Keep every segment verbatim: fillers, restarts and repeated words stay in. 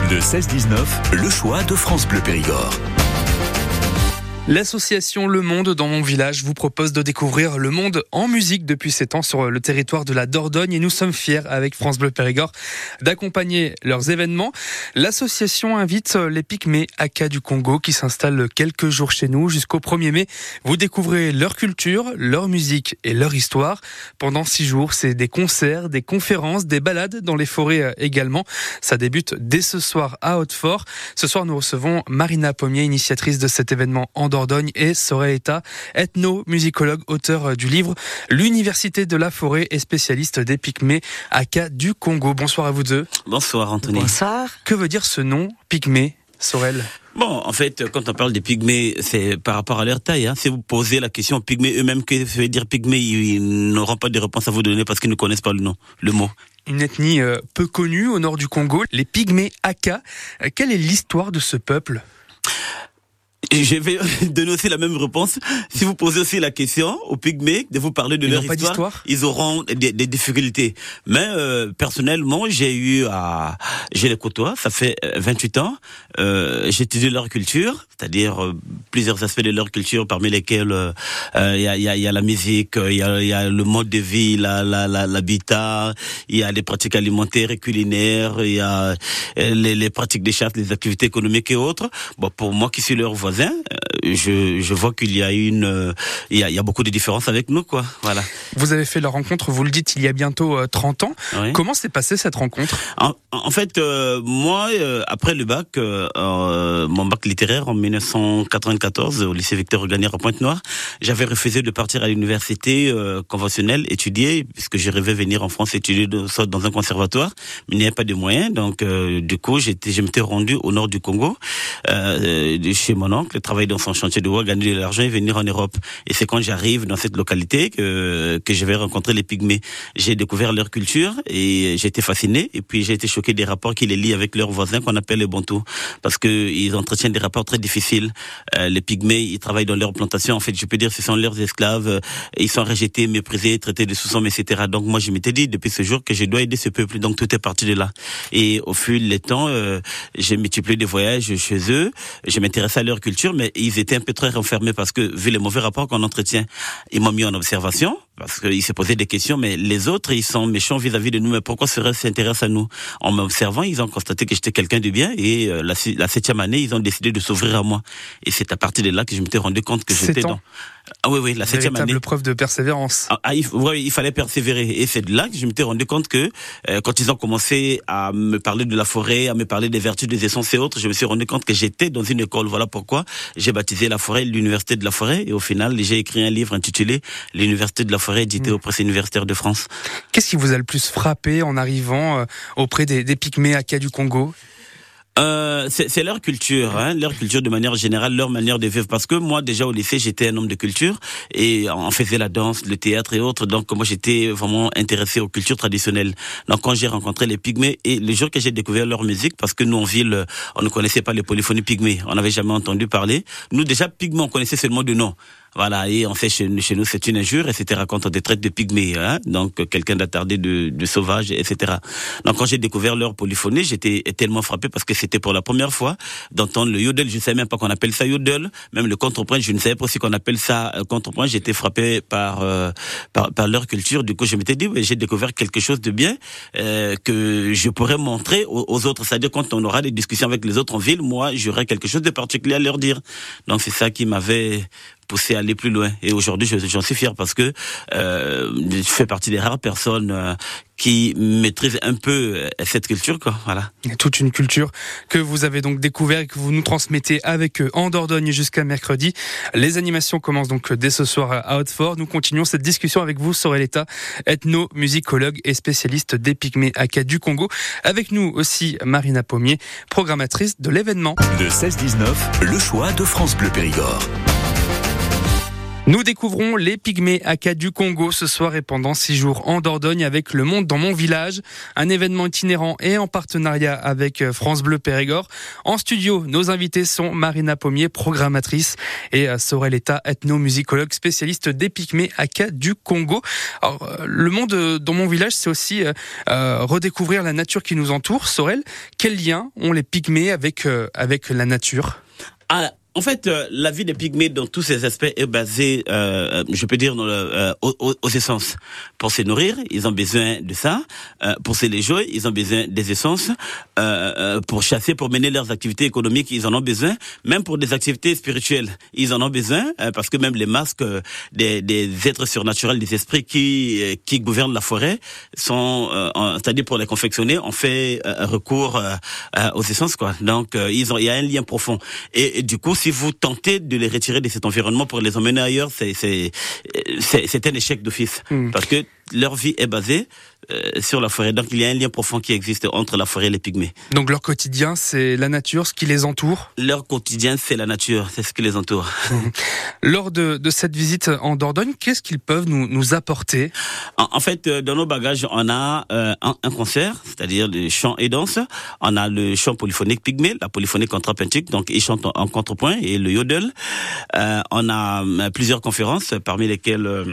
De seize dix-neuf, le choix de France Bleu Périgord. L'association Le Monde dans mon village vous propose de découvrir le monde en musique depuis sept ans sur le territoire de la Dordogne et nous sommes fiers avec France Bleu Périgord d'accompagner leurs événements. L'association invite les Pygmées Aka du Congo qui s'installent quelques jours chez nous jusqu'au premier mai. Vous découvrez leur culture, leur musique et leur histoire. Pendant six jours, c'est des concerts, des conférences, des balades dans les forêts également. Ça débute dès ce soir à Hautefort. Ce soir, nous recevons Marina Pommier, initiatrice de cet événement en Dordogne. Dordogne et Soreleta, ethno-musicologue, auteur du livre L'Université de la Forêt et spécialiste des Pygmées Aka du Congo. Bonsoir à vous deux. Bonsoir Anthony. Bonsoir. Que veut dire ce nom, Pygmée, Sorel ? Bon, en fait, quand on parle des pygmées, c'est par rapport à leur taille. Hein. Si vous posez la question aux pygmées eux-mêmes, que veut dire pygmée, ils n'auront pas de réponse à vous donner parce qu'ils ne connaissent pas le nom, le mot. Une ethnie euh, peu connue au nord du Congo, les Pygmées Aka. Euh, quelle est l'histoire de ce peuple ? Je vais donner aussi la même réponse. Si vous posez aussi la question aux Pygmées, de vous parler de ils leur histoire, histoire, ils auront des, des difficultés. Mais euh, personnellement, j'ai eu à, j'ai les côtoie, ça fait vingt-huit ans. Euh, j'ai étudié leur culture, c'est-à-dire euh, plusieurs aspects de leur culture, parmi lesquels il euh, y, a, y, a, y a la musique, il y a, y a le mode de vie, la, la, la, l'habitat, il y a les pratiques alimentaires et culinaires, il y a les, les pratiques de chasse, les activités économiques et autres. Bon, pour moi qui suis leur voisin, Je, je vois qu'il y a une, euh, il y a, il y a beaucoup de différences avec nous, quoi. Voilà. Vous avez fait la rencontre, vous le dites, il y a bientôt euh, trente ans. Oui. Comment s'est passée cette rencontre ? En, en fait, euh, moi, euh, après le bac, euh, euh, mon bac littéraire en dix-neuf cent quatre-vingt-quatorze au lycée Victor Gagnère à Pointe-Noire, j'avais refusé de partir à l'université euh, conventionnelle étudier, puisque je rêvais venir en France étudier de, dans un conservatoire, mais il n'y avait pas de moyens. Donc, euh, du coup, j'étais, je m'étais rendu au nord du Congo, euh, de chez mon oncle, travailler dans son chantier de bois, gagner de l'argent et venir en Europe. Et c'est quand j'arrive dans cette localité que que je vais rencontrer les Pygmées. J'ai découvert leur culture et j'ai été fasciné. Et puis j'ai été choqué des rapports qui les lient avec leurs voisins qu'on appelle les Bantous, parce que ils entretiennent des rapports très difficiles. Euh, les Pygmées, ils travaillent dans leurs plantations. En fait, je peux dire, ce sont leurs esclaves. Ils sont rejetés, méprisés, traités de sous-hommes, et cetera. Donc moi, je m'étais dit depuis ce jour que je dois aider ce peuple. Donc tout est parti de là. Et au fil des temps, euh, j'ai multiplié des voyages chez eux. Je m'intéressais à leur culture, mais ils étaient un peu très renfermés parce que, vu les mauvais rapports qu'on entretient, ils m'ont mis en observation parce qu'ils se posaient des questions, mais les autres, ils sont méchants vis-à-vis de nous. Mais pourquoi seraient-ils s'intéressent à nous? En m'observant, ils ont constaté que j'étais quelqu'un de bien et euh, la, la septième année, ils ont décidé de s'ouvrir à moi. Et c'est à partir de là que je m'étais rendu compte que j'étais dans... Ah oui, oui, la septième année. Véritable preuve de persévérance. Ah, il, oui, il fallait persévérer. Et c'est de là que je m'étais rendu compte que euh, quand ils ont commencé à me parler de la forêt, à me parler des vertus, des essences et autres, je me suis rendu compte que j'étais dans une école. Voilà pourquoi j'ai baptisé la forêt l'Université de la Forêt. Et au final, j'ai écrit un livre intitulé L'Université de la Forêt, édité mmh. aux presses universitaires de France. Qu'est-ce qui vous a le plus frappé en arrivant euh, auprès des, des Pygmées Aka du Congo ? Euh, c'est, c'est leur culture, hein, leur culture de manière générale, leur manière de vivre. Parce que moi, déjà au lycée, j'étais un homme de culture et on faisait la danse, le théâtre et autres. Donc moi, j'étais vraiment intéressé aux cultures traditionnelles. Donc quand j'ai rencontré les Pygmées et le jour que j'ai découvert leur musique, parce que nous en ville, on ne connaissait pas les polyphonies Pygmées, on n'avait jamais entendu parler. Nous déjà Pygmées, on connaissait seulement de nom. Voilà, et en fait, chez, chez nous, c'est une injure, et c'était raconte des traites de pygmées, hein, donc quelqu'un d'attardé, de, de sauvage, et cetera. Donc quand j'ai découvert leur polyphonie, j'étais tellement frappé parce que c'était pour la première fois d'entendre le yodel. Je ne savais même pas qu'on appelle ça yodel, même le contrepoint, je ne savais pas aussi qu'on appelle ça contrepoint. J'étais frappé par, euh, par par leur culture. Du coup, je m'étais dit, ouais, j'ai découvert quelque chose de bien euh, que je pourrais montrer aux, aux autres. C'est-à-dire quand on aura des discussions avec les autres en ville, moi, j'aurais quelque chose de particulier à leur dire. Donc c'est ça qui m'avait poussé à aller plus loin. Et aujourd'hui, j'en suis fier parce que euh, je fais partie des rares personnes euh, qui maîtrisent un peu cette culture, quoi. Voilà. Il y a toute une culture que vous avez donc découvert et que vous nous transmettez avec eux en Dordogne jusqu'à mercredi. Les animations commencent donc dès ce soir à Hautefort. Nous continuons cette discussion avec vous, Soreleta, ethno-musicologue et spécialiste des Pygmées Aka du Congo. Avec nous aussi Marina Pommier, programmatrice de l'événement. De seize dix-neuf, le choix de France Bleu Périgord. Nous découvrons les Pygmées Aka du Congo ce soir et pendant six jours en Dordogne avec Le Monde dans mon village, un événement itinérant et en partenariat avec France Bleu Périgord. En studio, nos invités sont Marina Pommier, programmatrice, et Sorel-Eta, ethnomusicologue spécialiste des Pygmées Aka du Congo. Alors, Le Monde dans mon village, c'est aussi euh, redécouvrir la nature qui nous entoure. Sorel, quel lien ont les Pygmées avec, euh, avec la nature ? Ah. En fait, euh, la vie des Pygmées dans tous ses aspects est basée, euh, je peux dire, dans le, euh, aux, aux essences. Pour se nourrir, ils ont besoin de ça. Euh, pour se les jouer, ils ont besoin des essences. Euh, euh, pour chasser, pour mener leurs activités économiques, ils en ont besoin. Même pour des activités spirituelles, ils en ont besoin, euh, parce que même les masques euh, des, des êtres surnaturels, des esprits qui euh, qui gouvernent la forêt, sont, euh, en, c'est-à-dire pour les confectionner, on fait euh, recours euh, euh, aux essences, quoi. Donc, euh, ils ont, il y a un lien profond. Et, et du coup, si vous tentez de les retirer de cet environnement pour les emmener ailleurs, c'est c'est c'est, c'est un échec d'office, mmh. parce que leur vie est basée euh, sur la forêt. Donc il y a un lien profond qui existe entre la forêt et les Pygmées. Donc leur quotidien, c'est la nature, ce qui les entoure. Leur quotidien, c'est la nature, c'est ce qui les entoure. Mmh. Lors de, de cette visite en Dordogne, qu'est-ce qu'ils peuvent nous, nous apporter ? en, en fait, dans nos bagages, on a euh, un, un concert, c'est-à-dire le chant et danse. On a le chant polyphonique Pygmée, la polyphonie contrapuntique, donc ils chantent en, en contrepoint, et le yodel. Euh, on a euh, plusieurs conférences, parmi lesquelles... Euh,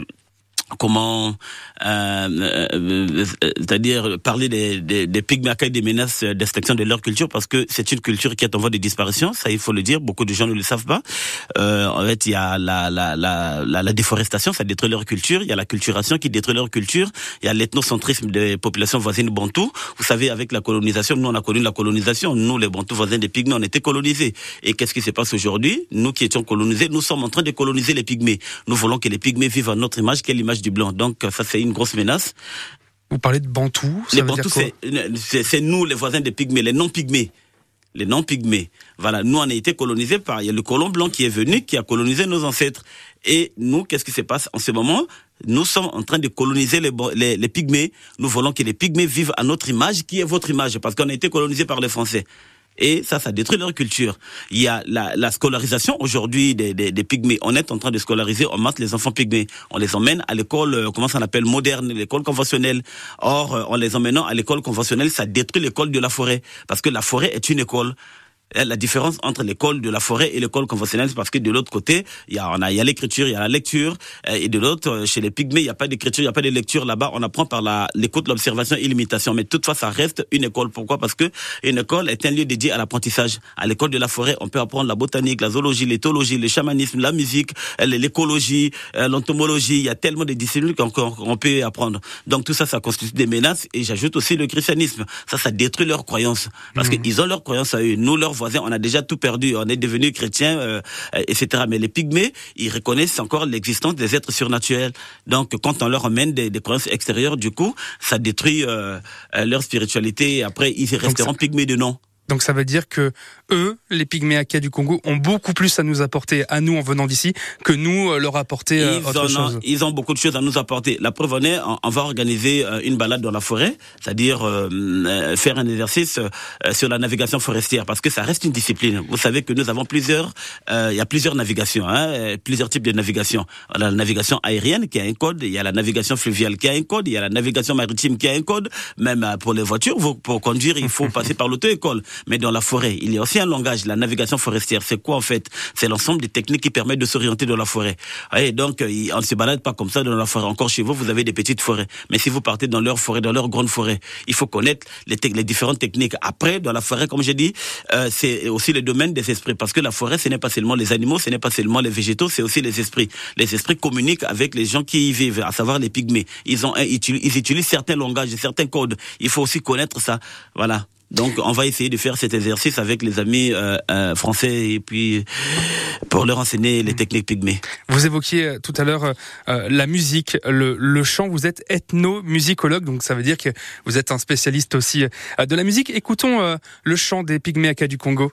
comment euh, euh, c'est-à-dire parler des, des, des Pygmées Aka et des menaces d'extinction de leur culture, parce que c'est une culture qui est en voie de disparition, ça il faut le dire, beaucoup de gens ne le savent pas. Euh, en fait, il y a la, la, la, la, la déforestation, ça détruit leur culture, il y a la culturation qui détruit leur culture, il y a l'ethnocentrisme des populations voisines bantoues. Vous savez, avec la colonisation, nous on a connu la colonisation, nous les bantous voisins des Pygmées, on était colonisés. Et qu'est-ce qui se passe aujourd'hui ? Nous qui étions colonisés, nous sommes en train de coloniser les Pygmées. Nous voulons que les Pygmées vivent à notre image, quelle image du blanc. Donc ça c'est une grosse menace. Vous parlez de Bantous, ça les veut Bantous, dire quoi ? c'est, c'est, c'est nous les voisins des Pygmées, les non-Pygmées. Les non-Pygmées. Voilà, nous on a été colonisés par, il y a le colon blanc qui est venu, qui a colonisé nos ancêtres. Et nous, qu'est-ce qui se passe en ce moment ? Nous sommes en train de coloniser les, les, les Pygmées. Nous voulons que les Pygmées vivent à notre image, qui est votre image, parce qu'on a été colonisés par les Français. Et ça, ça détruit leur culture. Il y a la, la scolarisation aujourd'hui des, des, des Pygmées. On est en train de scolariser, on masse les enfants Pygmées. On les emmène à l'école, euh, comment ça s'appelle, moderne, l'école conventionnelle. Or, euh, en les emmenant à l'école conventionnelle, ça détruit l'école de la forêt. Parce que la forêt est une école. La différence entre l'école de la forêt et l'école conventionnelle, c'est parce que de l'autre côté, il y a, on a, il y a l'écriture, il y a la lecture, et de l'autre, chez les Pygmées, il n'y a pas d'écriture, il n'y a pas de lecture. Là-bas, on apprend par la, l'écoute, l'observation et l'imitation. Mais toutefois, ça reste une école. Pourquoi ? Parce que une école est un lieu dédié à l'apprentissage. À l'école de la forêt, on peut apprendre la botanique, la zoologie, l'éthologie, le chamanisme, la musique, l'écologie, l'entomologie. Il y a tellement de disciplines qu'on, qu'on peut apprendre. Donc tout ça, ça constitue des menaces. Et j'ajoute aussi le christianisme. Ça, ça détruit leurs croyances. Parce mmh. qu'ils ont leurs croyances à eux. Nous, leurs voisins, on a déjà tout perdu, on est devenus chrétiens, euh, et cetera. Mais les Pygmées, ils reconnaissent encore l'existence des êtres surnaturels. Donc, quand on leur emmène des, des croyances extérieures, du coup, ça détruit euh, leur spiritualité. Et après, ils resteront ça... Pygmées de nom. Donc ça veut dire que eux, les Pygmées Aka du Congo, ont beaucoup plus à nous apporter, à nous en venant d'ici, que nous euh, leur apporter euh, ils autre chose. Ont, ils ont beaucoup de choses à nous apporter. La preuve en est, on, on va organiser euh, une balade dans la forêt, c'est-à-dire euh, euh, faire un exercice euh, sur la navigation forestière, parce que ça reste une discipline. Vous savez que nous avons plusieurs, euh, il y a plusieurs navigations, hein, plusieurs types de navigation. On a la navigation aérienne qui a un code, il y a la navigation fluviale qui a un code, il y a la navigation maritime qui a un code. Même euh, pour les voitures, vous, pour conduire, il faut passer par l'auto-école. Mais dans la forêt, il y a aussi un langage, la navigation forestière. C'est quoi en fait ? C'est l'ensemble des techniques qui permettent de s'orienter dans la forêt. Et donc, on ne se balade pas comme ça dans la forêt. Encore chez vous, vous avez des petites forêts. Mais si vous partez dans leur forêt, dans leur grande forêt, il faut connaître les, te- les différentes techniques. Après, dans la forêt, comme j'ai dit, euh, c'est aussi le domaine des esprits. Parce que la forêt, ce n'est pas seulement les animaux, ce n'est pas seulement les végétaux, c'est aussi les esprits. Les esprits communiquent avec les gens qui y vivent, à savoir les Pygmées. Ils ont, ils utilisent, ils utilisent certains langages, certains codes. Il faut aussi connaître ça. Voilà. Donc, on va essayer de faire cet exercice avec les amis euh, euh, français et puis pour leur enseigner les techniques Pygmées. Vous évoquiez tout à l'heure euh, la musique, le, le chant. Vous êtes ethnomusicologue, donc ça veut dire que vous êtes un spécialiste aussi euh, de la musique. Écoutons euh, le chant des Pygmées Aka du Congo.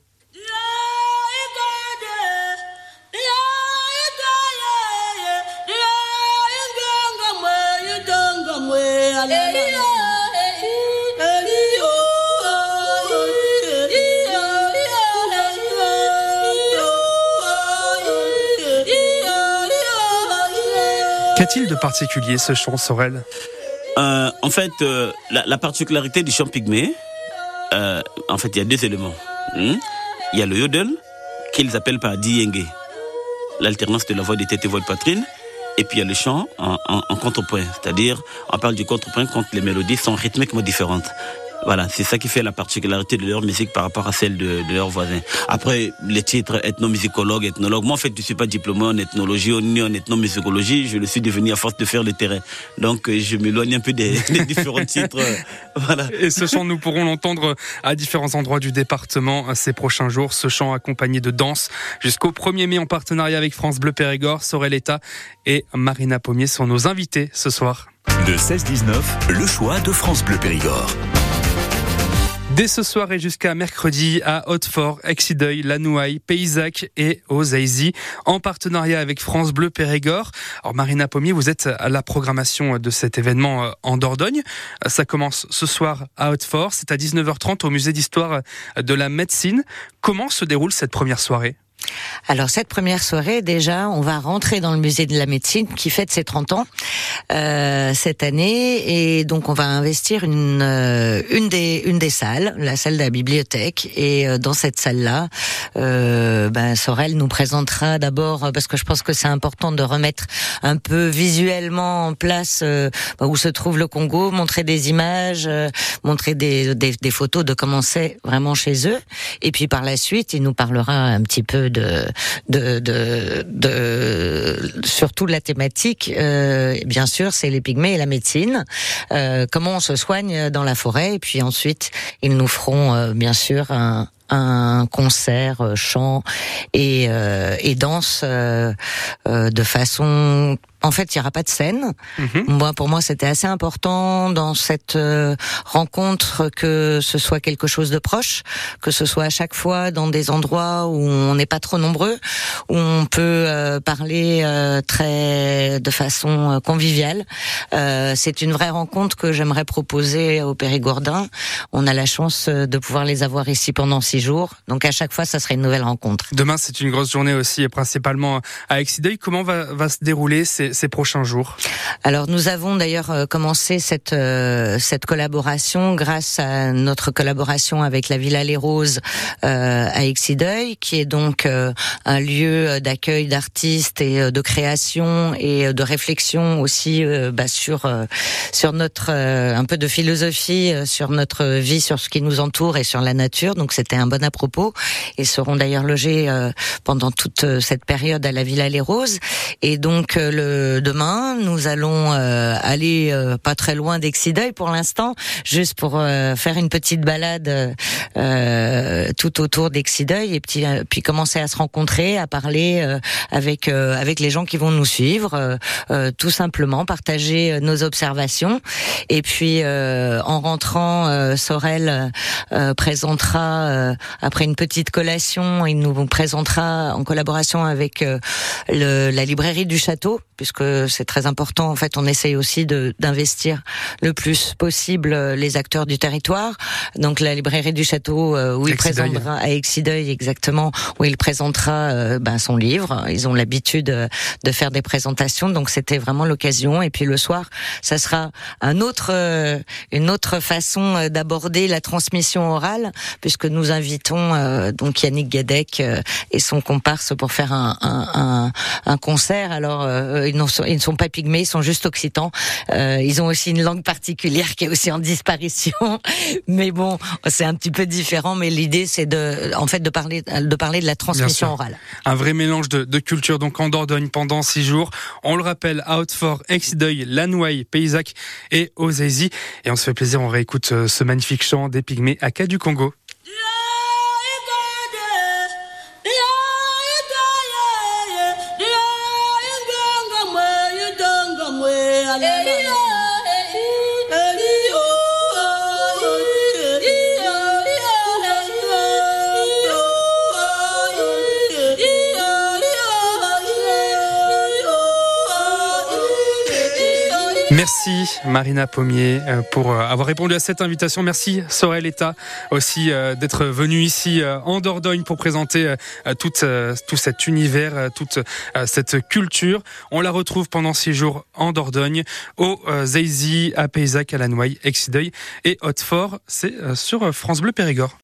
Qu'a-t-il de particulier ce chant, Sorel ? euh, En fait, euh, la, la particularité du chant pygmée, euh, en fait, il y a deux éléments. Hmm? Il y a le yodel, qu'ils appellent par diyenge, l'alternance de la voix de tête et voix de poitrine. Et puis il y a le chant en, en, en contrepoint, c'est-à-dire on parle du contrepoint quand les mélodies sont rythmiquement différentes. Voilà, c'est ça qui fait la particularité de leur musique par rapport à celle de, de leurs voisins. Après, les titres ethnomusicologue, ethnologue, moi en fait je ne suis pas diplômé en ethnologie ni en ethnomusicologie, je le suis devenu à force de faire le terrain. Donc je m'éloigne un peu des, des différents titres. Voilà. Et ce chant, nous pourrons l'entendre à différents endroits du département ces prochains jours. Ce chant accompagné de danse jusqu'au premier mai en partenariat avec France Bleu Périgord. Sorel Eta et Marina Pommier sont nos invités ce soir. De seize dix-neuf, le choix de France Bleu Périgord. Dès ce soir et jusqu'à mercredi à Hautefort, Exideuil, Lanouaille, Paysac et Ozaïzi, en partenariat avec France Bleu Périgord. Alors Marina Pommier, vous êtes à la programmation de cet événement en Dordogne. Ça commence ce soir à Hautefort, c'est à dix-neuf heures trente au musée d'histoire de la médecine. Comment se déroule cette première soirée ? Alors cette première soirée, déjà, on va rentrer dans le musée de la médecine qui fête ses trente ans euh, cette année, et donc on va investir une euh, une des une des salles, la salle de la bibliothèque, et euh, dans cette salle-là, euh, ben Sorel nous présentera d'abord, parce que je pense que c'est important de remettre un peu visuellement en place euh, où se trouve le Congo, montrer des images, euh, montrer des, des des photos de comment c'est vraiment chez eux, et puis par la suite, il nous parlera un petit peu de de de, de surtout de la thématique. Euh, bien sûr, c'est les pygmées et la médecine. Euh, comment on se soigne dans la forêt. Et puis ensuite, ils nous feront euh, bien sûr un un concert euh, chant et euh, et danse euh, euh, de façon. En fait, il n'y aura pas de scène. Mmh. Moi, pour moi, c'était assez important dans cette euh, rencontre que ce soit quelque chose de proche, que ce soit à chaque fois dans des endroits où on n'est pas trop nombreux, où on peut euh, parler euh, très de façon euh, conviviale. Euh, c'est une vraie rencontre que j'aimerais proposer aux Périgourdins. On a la chance de pouvoir les avoir ici pendant six jours. Donc à chaque fois, ça serait une nouvelle rencontre. Demain, c'est une grosse journée aussi, principalement à Exideuil. Comment va, va se dérouler ces ces prochains jours? Alors nous avons d'ailleurs euh, commencé cette euh, cette collaboration grâce à notre collaboration avec la Villa Les Roses euh, à Exideuil, qui est donc euh, un lieu d'accueil d'artistes et euh, de création et de réflexion aussi euh, bah, sur euh, sur notre euh, un peu de philosophie euh, sur notre vie, sur ce qui nous entoure et sur la nature. Donc c'était un bon à propos. Ils seront d'ailleurs logés euh, pendant toute cette période à la Villa Les Roses. Et donc euh, le demain, nous allons euh, aller euh, pas très loin d'Exideuil pour l'instant, juste pour euh, faire une petite balade euh, tout autour d'Exideuil et puis, euh, puis commencer à se rencontrer, à parler euh, avec euh, avec les gens qui vont nous suivre, euh, euh, tout simplement partager nos observations. Et puis euh, en rentrant, euh, Sorel euh, présentera euh, après une petite collation, il nous présentera en collaboration avec euh, le, la librairie du château, puisque c'est très important. En fait, on essaye aussi de d'investir le plus possible les acteurs du territoire. Donc la librairie du château euh, où il présentera à Exideuil exactement, où il présentera euh, ben, son livre. Ils ont l'habitude de, de faire des présentations, donc c'était vraiment l'occasion. Et puis le soir, ça sera un autre euh, une autre façon d'aborder la transmission orale, puisque nous invitons euh, donc Yannick Guédec euh, et son comparse pour faire un un, un, un concert. Alors euh, ils, sont, ils ne sont pas pygmées, ils sont juste occitans. Euh, ils ont aussi une langue particulière qui est aussi en disparition. Mais bon, c'est un petit peu différent. Mais l'idée, c'est de, en fait, de parler, de parler de la transmission orale. Un vrai mélange de, de cultures, donc en Dordogne pendant six jours. On le rappelle, à Hautefort, Exideuil, Lanouaille, Paysac et Ozaïzi. Et on se fait plaisir, on réécoute ce magnifique chant des pygmées Aka du Congo. Merci Marina Pommier pour avoir répondu à cette invitation. Merci Sorel Eta aussi d'être venu ici en Dordogne pour présenter toute, tout cet univers, toute cette culture. On la retrouve pendant six jours en Dordogne, au Zeizy, à Paysac, à Lannoy, Exideuil et Hautefort. C'est sur France Bleu Périgord.